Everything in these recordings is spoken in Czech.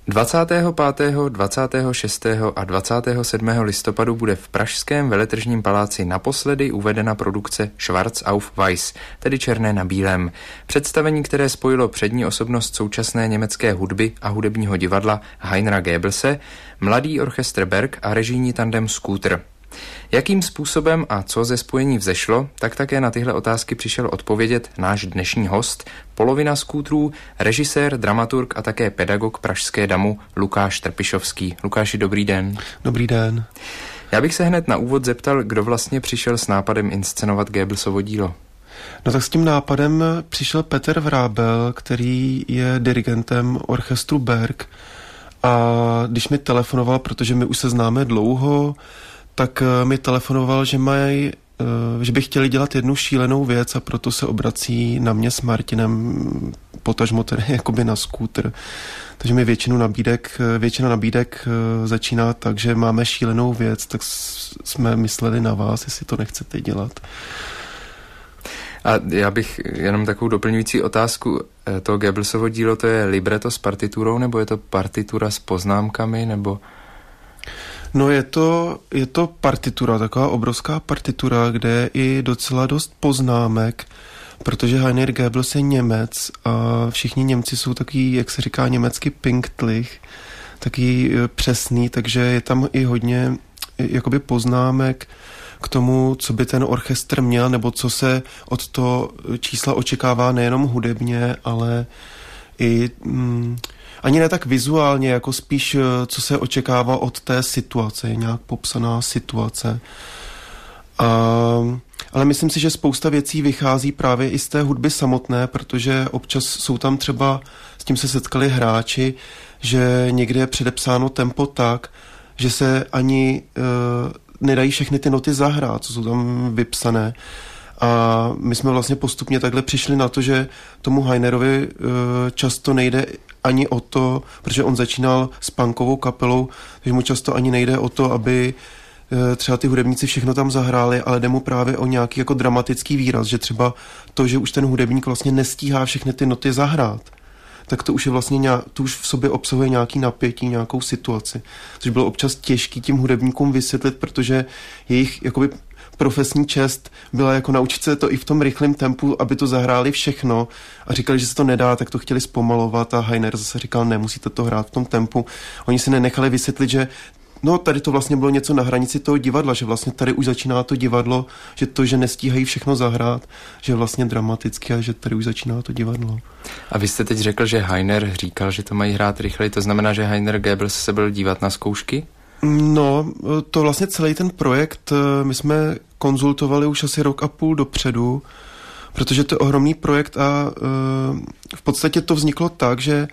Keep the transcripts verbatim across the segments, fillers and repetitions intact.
dvacátého pátého, dvacátého šestého a dvacátého sedmého listopadu bude v pražském Veletržním paláci naposledy uvedena produkce Schwarz auf Weiß, tedy černé na bílém. Představení, které spojilo přední osobnost současné německé hudby a hudebního divadla Heinera Goebbelse, mladý orchestr Berg a režijní tandem Scooter. Jakým způsobem a co ze spojení vzešlo, tak také na tyhle otázky přišel odpovědět náš dnešní host, polovina Scooterů, režisér, dramaturg a také pedagog pražské damu Lukáš Trpišovský. Lukáši, dobrý den. Dobrý den. Já bych se hned na úvod zeptal, kdo vlastně přišel s nápadem inscenovat Goebbelsovo dílo. No tak s tím nápadem přišel Petr Vrábel, který je dirigentem orchestru Berg, a když mi telefonoval, protože my už se známe dlouho, tak mi telefonoval, že mají, že by chtěli dělat jednu šílenou věc a proto se obrací na mě s Martinem, potažmo tedy jakoby na Scooter. Takže mi většinu nabídek, většina nabídek začíná tak, že máme šílenou věc, tak jsme mysleli na vás, jestli to nechcete dělat. A já bych jenom takovou doplňující otázku. To Goebbelsovo dílo, to je libreto s partiturou, nebo je to partitura s poznámkami, nebo... No je to, je to partitura, taková obrovská partitura, kde je i docela dost poznámek, protože Heiner Goebbels je Němec a všichni Němci jsou takový, jak se říká německy, pinktlich, taky přesný, takže je tam i hodně jakoby poznámek k tomu, co by ten orchestr měl, nebo co se od toho čísla očekává nejenom hudebně, ale i... Mm, ani ne tak vizuálně, jako spíš, co se očekává od té situace, je nějak popsaná situace. A, ale myslím si, že spousta věcí vychází právě i z té hudby samotné, protože občas jsou tam třeba, s tím se setkali hráči, že někde je předepsáno tempo tak, že se ani e, nedají všechny ty noty zahrát, co jsou tam vypsané. A my jsme vlastně postupně takhle přišli na to, že tomu Heinerovi e, často nejde ani o to, protože on začínal s punkovou kapelou, takže mu často ani nejde o to, aby e, třeba ty hudebníci všechno tam zahráli, ale jde mu právě o nějaký jako dramatický výraz, že třeba to, že už ten hudebník vlastně nestíhá všechny ty noty zahrát, tak to už je vlastně nějak, to už v sobě obsahuje nějaký napětí, nějakou situaci. Což bylo občas těžký tím hudebníkům vysvětlit, protože jejich jakoby profesní čest byla jako naučit se to i v tom rychlém tempu, aby to zahráli všechno, a říkali, že se to nedá, tak to chtěli zpomalovat, a Heiner zase říkal, ne, musíte to hrát v tom tempu. Oni si nenechali vysvětlit, že no tady to vlastně bylo něco na hranici toho divadla, že vlastně tady už začíná to divadlo, že to, že nestíhají všechno zahrát, že je vlastně dramaticky, a že tady už začíná to divadlo. A vy jste teď řekl, že Heiner říkal, že to mají hrát rychleji, to znamená, že Heiner Goebbels se byl dívat na zkoušky? No, to vlastně celý ten projekt my jsme konzultovali už asi rok a půl dopředu, protože to je ohromný projekt a v podstatě to vzniklo tak, že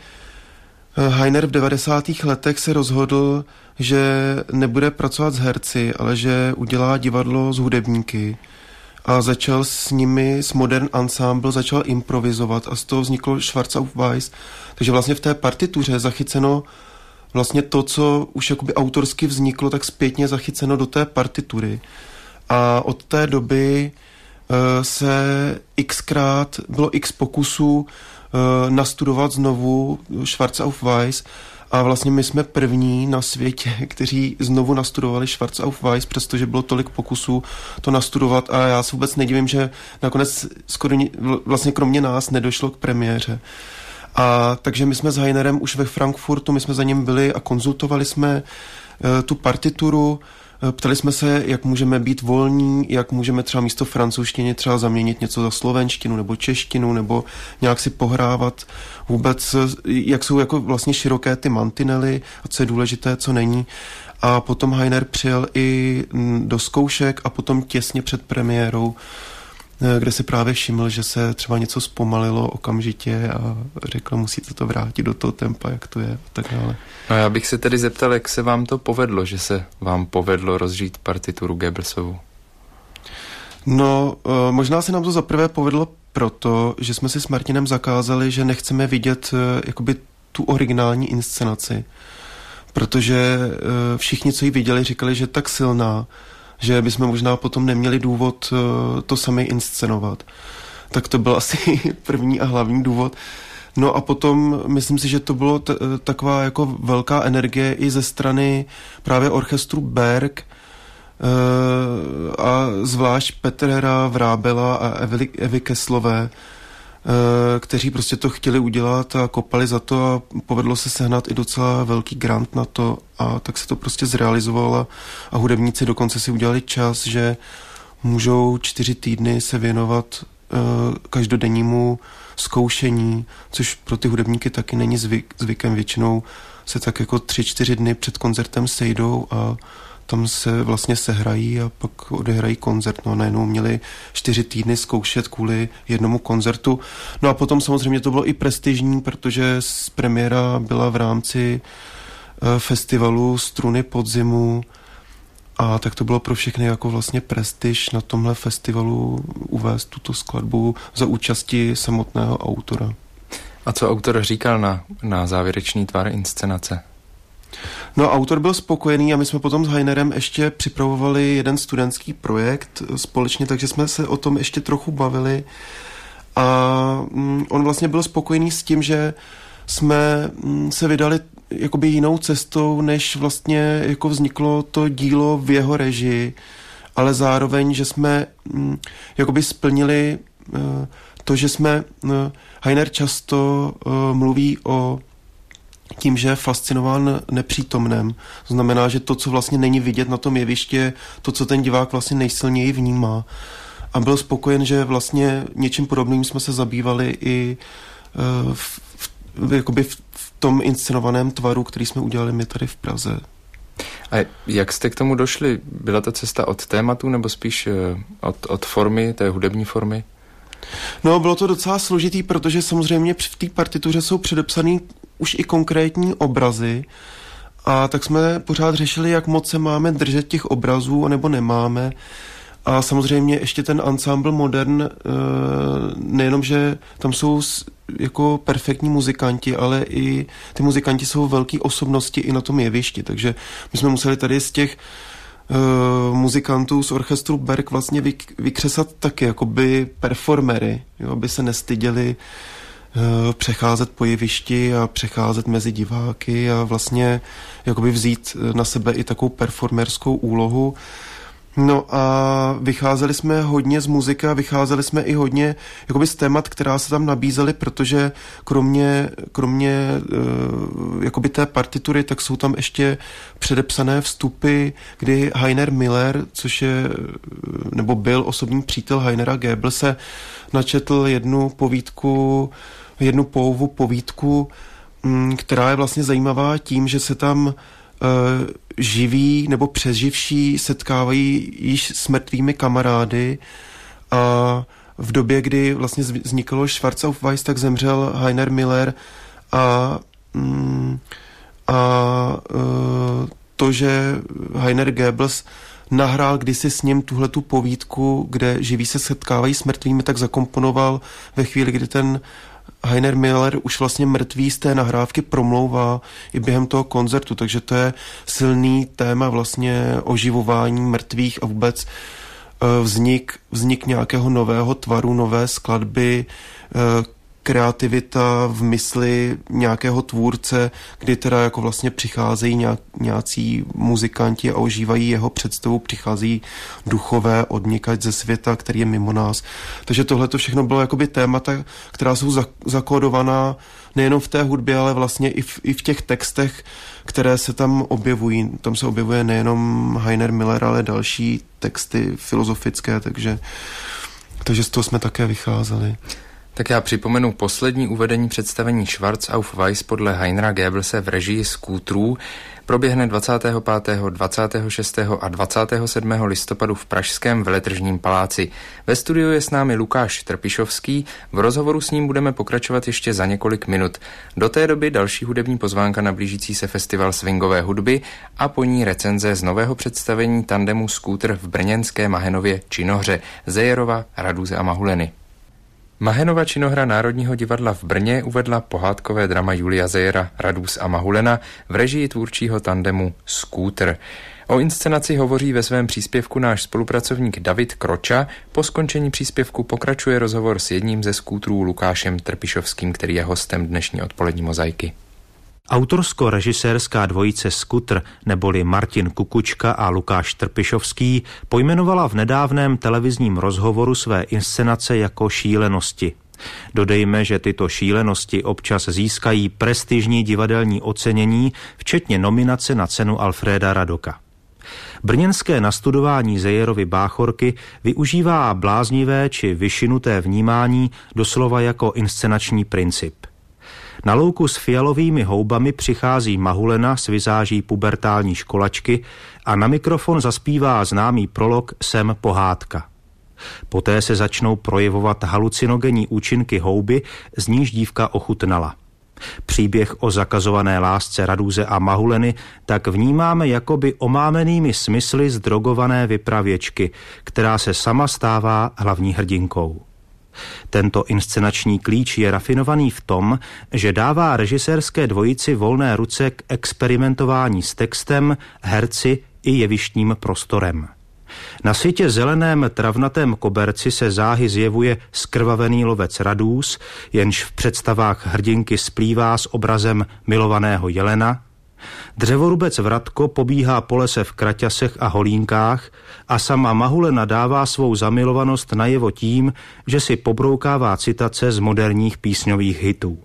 Heiner v devadesátých letech se rozhodl, že nebude pracovat s herci, ale že udělá divadlo s hudebníky, a začal s nimi, s Modern Ensemble, začal improvizovat a z toho vzniklo Schwarz auf Weiß. Takže vlastně v té partituře je zachyceno vlastně to, co už jakoby autorsky vzniklo, tak zpětně zachyceno do té partitury. A od té doby uh, se xkrát, bylo x pokusů uh, nastudovat znovu Schwarz auf Weiß, a vlastně my jsme první na světě, kteří znovu nastudovali Schwarz auf Weiß, přestože bylo tolik pokusů to nastudovat, a já se vůbec nedivím, že nakonec skoro vlastně kromě nás nedošlo k premiéře. A takže my jsme s Heinerem už ve Frankfurtu, my jsme za ním byli a konzultovali jsme uh, tu partituru, uh, ptali jsme se, jak můžeme být volní, jak můžeme třeba místo francouzštiny třeba zaměnit něco za slovenštinu nebo češtinu, nebo nějak si pohrávat vůbec, jak jsou jako vlastně široké ty mantinely a co je důležité, co není. A potom Heiner přijel i do zkoušek a potom těsně před premiérou, kde si právě všiml, že se třeba něco zpomalilo okamžitě a řekl, musíte to vrátit do toho tempa, jak to je, a tak dále. No já bych se tedy zeptal, jak se vám to povedlo, že se vám povedlo rozžít partituru Goebbelsovu? No, možná se nám to zaprvé povedlo proto, že jsme si s Martinem zakázali, že nechceme vidět jakoby tu originální inscenaci, protože všichni, co ji viděli, říkali, že je tak silná, že bychom možná potom neměli důvod to sami inscenovat. Tak to byl asi první a hlavní důvod. No a potom myslím si, že to bylo t- taková jako velká energie i ze strany právě orchestru Berg, a zvlášť Petra Vrábela a Evy, Evy Keslové, kteří prostě to chtěli udělat a kopali za to a povedlo se sehnat i docela velký grant na to a tak se to prostě zrealizovalo a hudebníci dokonce si udělali čas, že můžou čtyři týdny se věnovat každodennímu zkoušení, což pro ty hudebníky taky není zvyk, zvykem. Většinou se tak jako tři, čtyři dny před koncertem sejdou a tam se vlastně sehrají a pak odehrají koncert. No a najednou měli čtyři týdny zkoušet kvůli jednomu koncertu. No a potom samozřejmě to bylo i prestižní, protože premiéra byla v rámci festivalu Struny podzimu a tak to bylo pro všechny jako vlastně prestiž na tomhle festivalu uvést tuto skladbu za účasti samotného autora. A co autor říkal na, na závěrečný tvar inscenace? No, autor byl spokojený a my jsme potom s Heinerem ještě připravovali jeden studentský projekt společně, takže jsme se o tom ještě trochu bavili a on vlastně byl spokojený s tím, že jsme se vydali jakoby jinou cestou, než vlastně jako vzniklo to dílo v jeho režii, ale zároveň, že jsme jakoby splnili to, že jsme, Heiner často mluví o tím, že je fascinován nepřítomném. To znamená, že to, co vlastně není vidět na tom jeviště, to, co ten divák vlastně nejsilněji vnímá. A byl spokojen, že vlastně něčím podobným jsme se zabývali i v, v, jakoby v, v tom inscenovaném tvaru, který jsme udělali my tady v Praze. A jak jste k tomu došli? Byla to cesta od tématu nebo spíš od, od formy, té hudební formy? No, bylo to docela složitý, protože samozřejmě v té partituře jsou předepsaný už i konkrétní obrazy a tak jsme pořád řešili, jak moc se máme držet těch obrazů, anebo nemáme. A samozřejmě ještě ten ensemble Modern, nejenom, že tam jsou jako perfektní muzikanti, ale i ty muzikanti jsou velký osobnosti i na tom jevišti, takže my jsme museli tady z těch Uh, muzikantů z orchestru Berg vlastně vyk, vykřesat taky jakoby performery, jo, aby se nestyděli uh, přecházet po jevišti a přecházet mezi diváky a vlastně jakoby vzít na sebe i takovou performerskou úlohu. No a vycházeli jsme hodně z muziky a vycházeli jsme i hodně jakoby z témat, která se tam nabízely, protože kromě, kromě uh, jakoby té partitury, tak jsou tam ještě předepsané vstupy, kdy Heiner Miller, což je, nebo byl osobní přítel Heinera Goebbelse, načetl jednu povídku, jednu Pohovu povídku, m, která je vlastně zajímavá tím, že se tam živí nebo přeživší setkávají již s mrtvými kamarády a v době, kdy vlastně vzniklo Schwarz auf Weiß, tak zemřel Heiner Miller a, a to, že Heiner Goebbels nahrál kdysi s ním tuhletu povídku, kde živí se setkávají s mrtvými, tak zakomponoval ve chvíli, kdy ten Heiner Miller už vlastně mrtvý z té nahrávky promlouvá i během toho koncertu, takže to je silný téma vlastně oživování mrtvých a vůbec vznik, vznik nějakého nového tvaru, nové skladby, kreativita v mysli nějakého tvůrce, kdy teda jako vlastně přicházejí nějak, nějací muzikanti a ožívají jeho představu, přicházejí duchové odnikať ze světa, který je mimo nás. Takže tohle to všechno bylo jakoby témata, která jsou zakódovaná nejenom v té hudbě, ale vlastně i v, i v těch textech, které se tam objevují. Tam se objevuje nejenom Heiner Miller, ale další texty filozofické, takže, takže z toho jsme také vycházeli. Tak já připomenu poslední uvedení představení Schwarz auf Weiß podle Heinera Goebbelse v režii Skútrů. Proběhne dvacátého pátého, dvacátého šestého a dvacátého sedmého listopadu v pražském Veletržním paláci. Ve studiu je s námi Lukáš Trpišovský. V rozhovoru s ním budeme pokračovat ještě za několik minut. Do té doby další hudební pozvánka na blížící se festival swingové hudby a po ní recenze z nového představení tandemu Skútr v brněnské Mahenově činohře Zejerova, Raduze a Mahuleny. Mahenova činohra Národního divadla v Brně uvedla pohádkové drama Julia Zejera Radus a Mahulena v režii tvůrčího tandemu Skútr. O inscenaci hovoří ve svém příspěvku náš spolupracovník David Kroča. Po skončení příspěvku pokračuje rozhovor s jedním ze skútrů Lukášem Trpišovským, který je hostem dnešní odpolední mozaiky. Autorsko-režisérská dvojice Skutr, neboli Martin Kukučka a Lukáš Trpišovský, pojmenovala v nedávném televizním rozhovoru své inscenace jako šílenosti. Dodejme, že tyto šílenosti občas získají prestižní divadelní ocenění, včetně nominace na cenu Alfréda Radoka. Brněnské nastudování Zejerovy Báchorky využívá bláznivé či vyšinuté vnímání doslova jako inscenační princip. Na louku s fialovými houbami přichází Mahulena s vizáží pubertální školačky a na mikrofon zaspívá známý prolog Jsem pohádka. Poté se začnou projevovat halucinogenní účinky houby, z níž dívka ochutnala. Příběh o zakazované lásce Radúze a Mahuleny tak vnímáme jakoby omámenými smysly zdrogované vypravěčky, která se sama stává hlavní hrdinkou. Tento inscenační klíč je rafinovaný v tom, že dává režisérské dvojici volné ruce k experimentování s textem, herci i jevištním prostorem. Na světě zeleném travnatém koberci se záhy zjevuje skrvavený lovec Radúz, jenž v představách hrdinky splývá s obrazem milovaného jelena. Dřevorubec Vratko pobíhá po lese v kraťasech a holínkách a sama Mahulena dává svou zamilovanost najevo tím, že si pobroukává citace z moderních písňových hitů.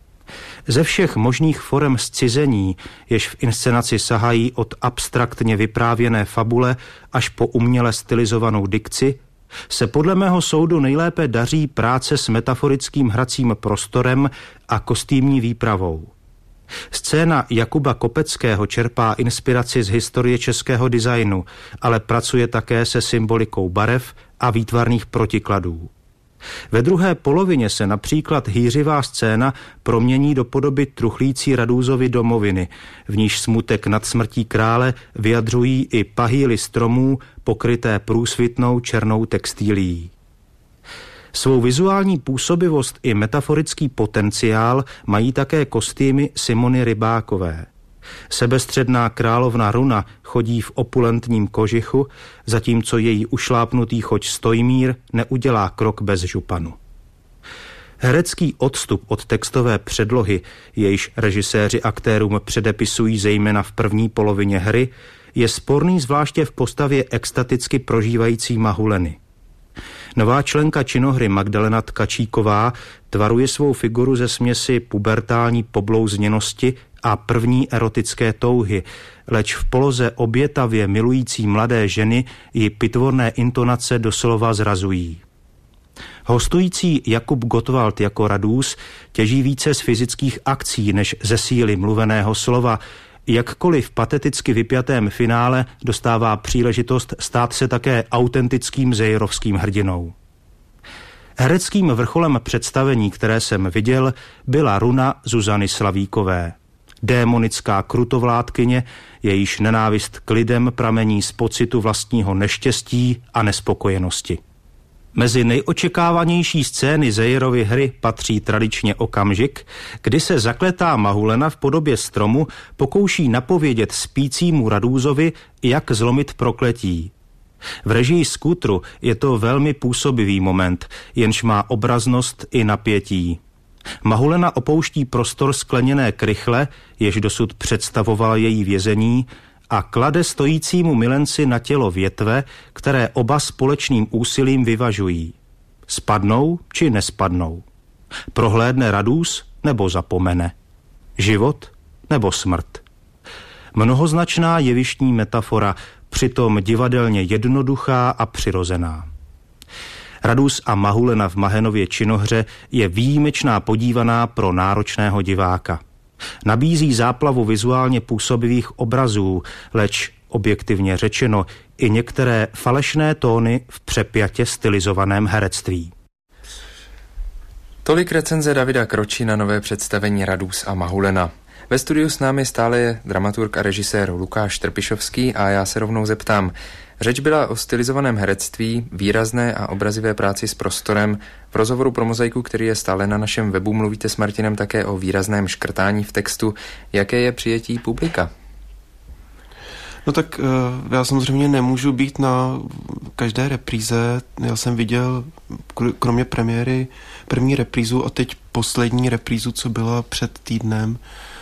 Ze všech možných forem zcizení, jež v inscenaci sahají od abstraktně vyprávěné fabule až po uměle stylizovanou dikci, se podle mého soudu nejlépe daří práce s metaforickým hracím prostorem a kostýmní výpravou. Scéna Jakuba Kopeckého čerpá inspiraci z historie českého designu, ale pracuje také se symbolikou barev a výtvarných protikladů. Ve druhé polovině se například hýřivá scéna promění do podoby truchlící Radúzovy domoviny, v níž smutek nad smrtí krále vyjadřují i pahýly stromů pokryté průsvitnou černou textilií. Svou vizuální působivost i metaforický potenciál mají také kostýmy Simony Rybákové. Sebestředná královna Runa chodí v opulentním kožichu, zatímco její ušlápnutý choť Stojmír neudělá krok bez županu. Herecký odstup od textové předlohy, jejíž režiséři aktérům předepisují zejména v první polovině hry, je sporný zvláště v postavě extaticky prožívající Mahuleny. Nová členka činohry Magdalena Tkačíková tvaruje svou figuru ze směsi pubertální poblouzněnosti a první erotické touhy, leč v poloze obětavě milující mladé ženy ji pitvorné intonace doslova zrazují. Hostující Jakub Gottwald jako Radúz těží více z fyzických akcí než ze síly mluveného slova, jakkoliv pateticky vypjatém finále dostává příležitost stát se také autentickým zejerovským hrdinou. Hereckým vrcholem představení, které jsem viděl, byla Runa Zuzany Slavíkové. Démonická krutovládkyně, jejíž nenávist k lidem pramení z pocitu vlastního neštěstí a nespokojenosti. Mezi nejočekávanější scény Zejerovy hry patří tradičně okamžik, kdy se zakletá Mahulena v podobě stromu pokouší napovědět spícímu Radúzovi, jak zlomit prokletí. V režii Skútru je to velmi působivý moment, jenž má obraznost i napětí. Mahulena opouští prostor skleněné krychle, jež dosud představovala její vězení, a klade stojícímu milenci na tělo větve, které oba společným úsilím vyvažují. Spadnou či nespadnou? Prohlédne Radúz nebo zapomene? Život nebo smrt? Mnohoznačná jevištní metafora, přitom divadelně jednoduchá a přirozená. Radúz a Mahulena v Mahenově činohře je výjimečná podívaná pro náročného diváka. Nabízí záplavu vizuálně působivých obrazů, leč objektivně řečeno i některé falešné tóny v přepjatě stylizovaném herectví. Tolik recenze Davida Kroči na nové představení Radúz a Mahulena. Ve studiu s námi stále je dramaturg a režisér Lukáš Trpišovský a já se rovnou zeptám. Řeč byla o stylizovaném herectví, výrazné a obrazivé práci s prostorem. V rozhovoru pro Mozaiku, který je stále na našem webu, mluvíte s Martinem také o výrazném škrtání v textu. Jaké je přijetí publika? No tak já samozřejmě nemůžu být na každé repríze. Já jsem viděl kromě premiéry první reprízu a teď poslední reprízu, co byla před týdnem.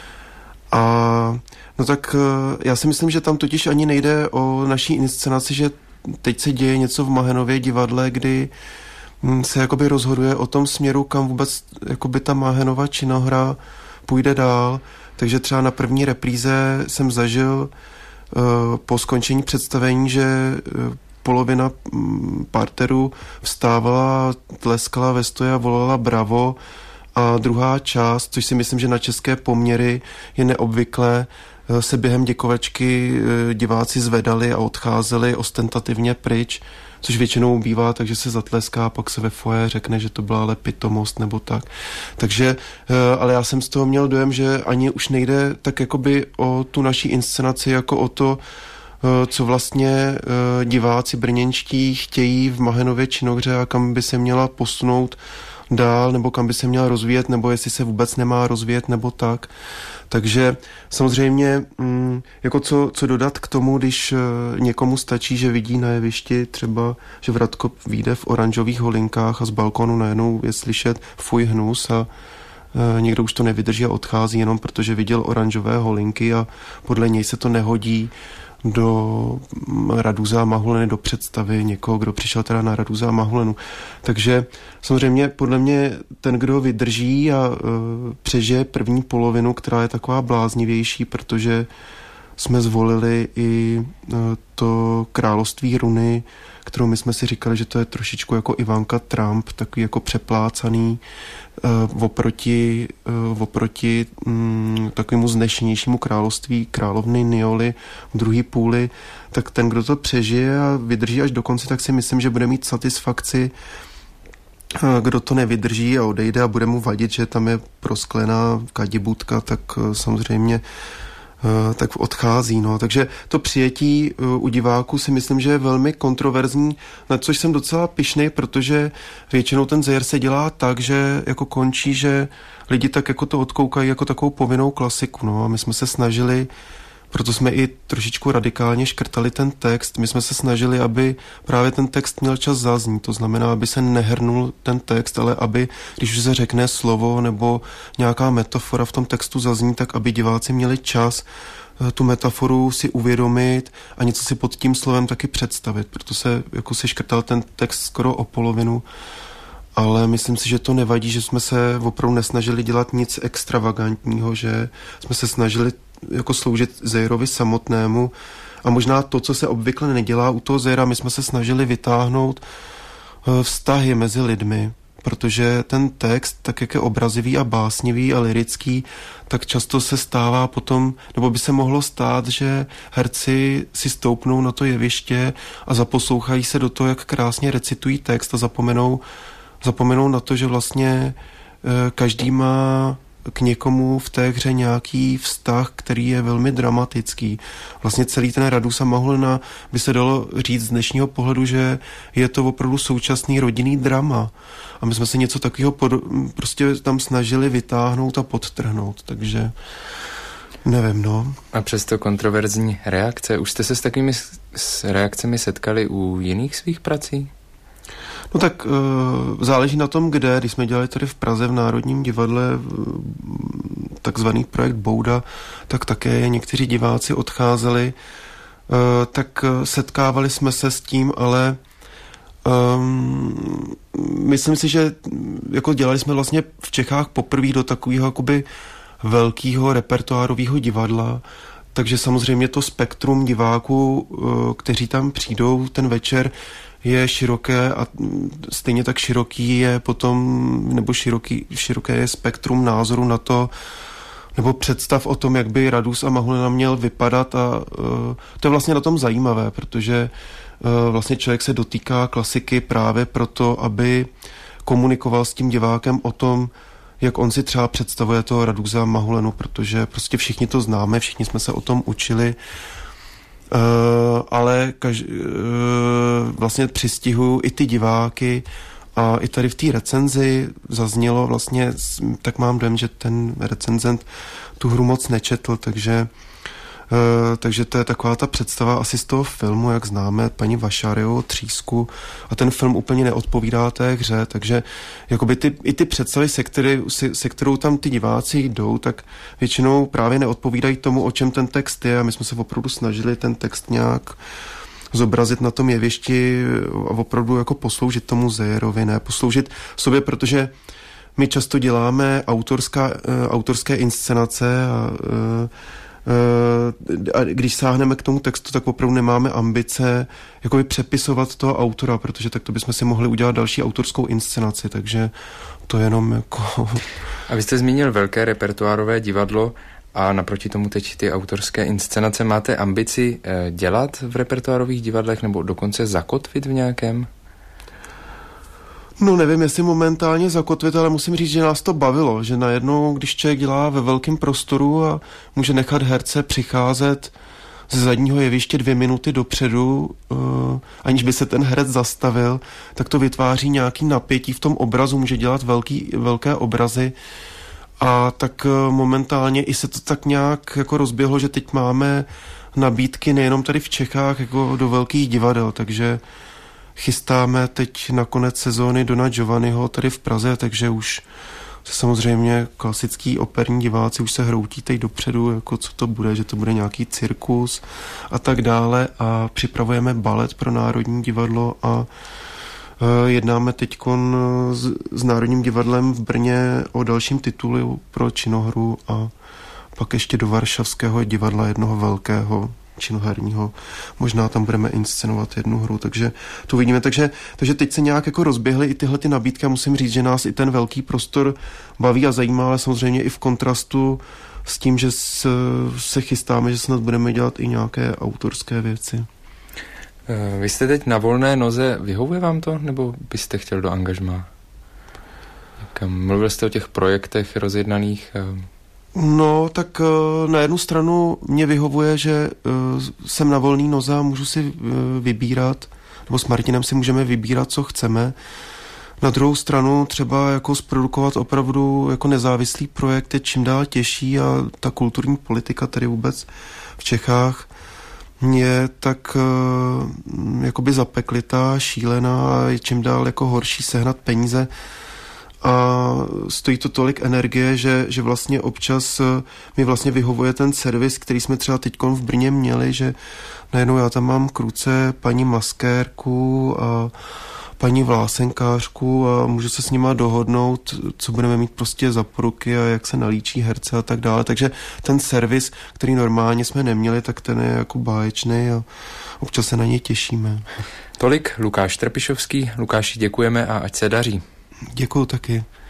A no tak já si myslím, že tam totiž ani nejde o naší inscenaci, že teď se děje něco v Mahenově divadle, kdy se jakoby rozhoduje o tom směru, kam vůbec jakoby ta Mahenova činohra půjde dál. Takže třeba na první repríze jsem zažil uh, po skončení představení, že uh, polovina um, parteru vstávala, tleskala ve stoje a volala bravo, a druhá část, což si myslím, že na české poměry je neobvyklé, uh, se během děkovačky uh, diváci zvedali a odcházeli ostentativně pryč, což většinou bývá, takže se zatleská a pak se ve foyer řekne, že to byla ale pitomost nebo tak. Takže, ale já jsem z toho měl dojem, že ani už nejde tak jakoby o tu naší inscenaci, jako o to, co vlastně diváci brněnští chtějí v Mahenově činohře a kam by se měla posunout dál, nebo kam by se měla rozvíjet, nebo jestli se vůbec nemá rozvíjet, nebo tak. Takže samozřejmě, jako co, co dodat k tomu, když někomu stačí, že vidí na jevišti třeba, že Vratko vyjde v oranžových holinkách a z balkonu najednou je slyšet fuj hnus a někdo už to nevydrží a odchází jenom protože viděl oranžové holinky a podle něj se to nehodí do Raduza a Mahuleny, do představy někoho, kdo přišel teda na Raduza a Mahulenu. Takže samozřejmě podle mě ten, kdo vydrží a uh, přežije první polovinu, která je taková bláznivější, protože jsme zvolili i uh, to království runy, kterou my jsme si říkali, že to je trošičku jako Ivanka Trump, takový jako přeplácaný uh, oproti, uh, oproti um, takovému znešenějšímu království královny Nioli v druhé půli, tak ten, kdo to přežije a vydrží až do konce, tak si myslím, že bude mít satisfakci. Uh, kdo to nevydrží a odejde a bude mu vadit, že tam je prosklená kadibůdka, tak uh, samozřejmě Uh, tak odchází. No. Takže to přijetí uh, u diváků si myslím, že je velmi kontroverzní, na což jsem docela pyšnej, protože většinou ten zejer se dělá tak, že jako končí, že lidi tak jako to odkoukají jako takovou povinnou klasiku. No. A my jsme se snažili, proto jsme i trošičku radikálně škrtali ten text, my jsme se snažili, aby právě ten text měl čas zaznít, to znamená, aby se nehrnul ten text, ale aby, když už se řekne slovo nebo nějaká metafora v tom textu zazní, tak aby diváci měli čas tu metaforu si uvědomit a něco si pod tím slovem taky představit, proto se jako se škrtal ten text skoro o polovinu, ale myslím si, že to nevadí, že jsme se opravdu nesnažili dělat nic extravagantního, že jsme se snažili jako sloužit zejerovi samotnému a možná to, co se obvykle nedělá u toho zejera, my jsme se snažili vytáhnout vztahy mezi lidmi, protože ten text, tak jak je obrazivý a básnivý a lyrický, tak často se stává potom, nebo by se mohlo stát, že herci si stoupnou na to jeviště a zaposlouchají se do toho, jak krásně recitují text a zapomenou, zapomenou na to, že vlastně každý má k někomu v té hře nějaký vztah, který je velmi dramatický. Vlastně celý ten Radus a Mahulena by se dalo říct z dnešního pohledu, že je to opravdu současný rodinný drama. A my jsme se něco takového pod, prostě tam snažili vytáhnout a podtrhnout, takže nevím, no. A přesto kontroverzní reakce. Už jste se s takovými s reakcemi setkali u jiných svých prací? No tak uh, záleží na tom, kde. Když jsme dělali tady v Praze v Národním divadle takzvaný projekt Bouda, tak také někteří diváci odcházeli, uh, tak setkávali jsme se s tím, ale um, myslím si, že jako dělali jsme vlastně v Čechách poprvé do takového jakoby velkého repertoárového divadla, takže samozřejmě to spektrum diváků, uh, kteří tam přijdou ten večer, je široké a stejně tak široký je potom, nebo široký, široké je spektrum názoru na to, nebo představ o tom, jak by Radus a Mahulena měl vypadat a uh, to je vlastně na tom zajímavé, protože uh, vlastně člověk se dotýká klasiky právě proto, aby komunikoval s tím divákem o tom, jak on si třeba představuje toho Radusa a Mahulenu, protože prostě všichni to známe, všichni jsme se o tom učili, Uh, ale kaž, uh, vlastně přistihuju i ty diváky a i tady v té recenzi zaznělo vlastně, tak mám dojem, že ten recenzent tu hru moc nečetl, takže E, takže to je taková ta představa asi z toho filmu, jak známe paní Vašáriovou Třísku, a ten film úplně neodpovídá té hře, takže jakoby ty, i ty představy, se, který, se, se kterou tam ty diváci jdou, tak většinou právě neodpovídají tomu, o čem ten text je, a my jsme se opravdu snažili ten text nějak zobrazit na tom jevišti a opravdu jako posloužit tomu Zejerovi, ne posloužit sobě, protože my často děláme autorská, autorské inscenace a, a když sáhneme k tomu textu, tak opravdu nemáme ambice jakoby přepisovat toho autora, protože tak to bychom si mohli udělat další autorskou inscenaci, takže to jenom jako... A vy jste zmínil velké repertoárové divadlo a naproti tomu teď ty autorské inscenace. Máte ambici dělat v repertoárových divadlech nebo dokonce zakotvit v nějakém? No nevím, jestli momentálně zakotvit, ale musím říct, že nás to bavilo, že najednou, když člověk dělá ve velkém prostoru a může nechat herce přicházet ze zadního jeviště dvě minuty dopředu, uh, aniž by se ten herec zastavil, tak to vytváří nějaký napětí v tom obrazu, může dělat velký, velké obrazy. A tak uh, momentálně i se to tak nějak jako rozběhlo, že teď máme nabídky nejenom tady v Čechách, jako do velkých divadel, takže chystáme teď na konec sezóny Dona Giovanniho tady v Praze, takže už se samozřejmě klasický operní diváci už se hroutí teď dopředu, jako co to bude, že to bude nějaký cirkus a tak dále, a připravujeme balet pro Národní divadlo a uh, jednáme teďkon s, s Národním divadlem v Brně o dalším titulu pro činohru a pak ještě do Varšavského divadla jednoho velkého činoherního. Možná tam budeme inscenovat jednu hru, takže to vidíme. Takže, takže teď se nějak jako rozběhly i tyhle ty nabídky a musím říct, že nás i ten velký prostor baví a zajímá, ale samozřejmě i v kontrastu s tím, že se, se chystáme, že snad budeme dělat i nějaké autorské věci. Vy jste teď na volné noze, vyhovuje vám to, nebo byste chtěl do angažmá? Mluvil jste o těch projektech rozjednaných? No, tak na jednu stranu mě vyhovuje, že jsem na volný noze a můžu si vybírat, nebo s Martinem si můžeme vybírat, co chceme. Na druhou stranu třeba jako zprodukovat opravdu jako nezávislý projekt je čím dál těžší a ta kulturní politika tady vůbec v Čechách je tak jakoby zapeklitá, šílená a je čím dál jako horší sehnat peníze. A stojí to tolik energie, že, že vlastně občas mi vlastně vyhovuje ten servis, který jsme třeba teďkon v Brně měli, že najednou já tam mám k ruce paní maskérku a paní vlásenkářku a můžu se s nima dohodnout, co budeme mít prostě za poruky a jak se nalíčí herce a tak dále. Takže ten servis, který normálně jsme neměli, tak ten je jako báječný a občas se na něj těšíme. Tolik Lukáš Trpišovský. Lukáši, děkujeme a ať se daří. Děkuju taky.